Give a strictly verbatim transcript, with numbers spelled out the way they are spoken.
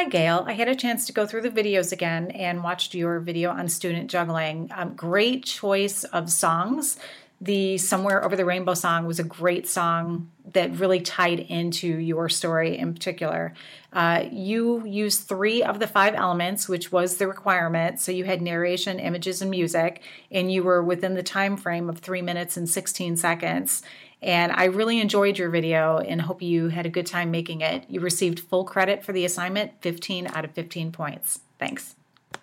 Hi, Gail. I had a chance to go through the videos again and watched your video on student juggling. Um, great choice of songs. The Somewhere Over the Rainbow song was a great song that really tied into your story in particular. Uh, you used three of the five elements, which was the requirement. So you had narration, images, and music, and you were within the time frame of three minutes and sixteen seconds. And I really enjoyed your video and hope you had a good time making it. You received full credit for the assignment, fifteen out of fifteen points. Thanks.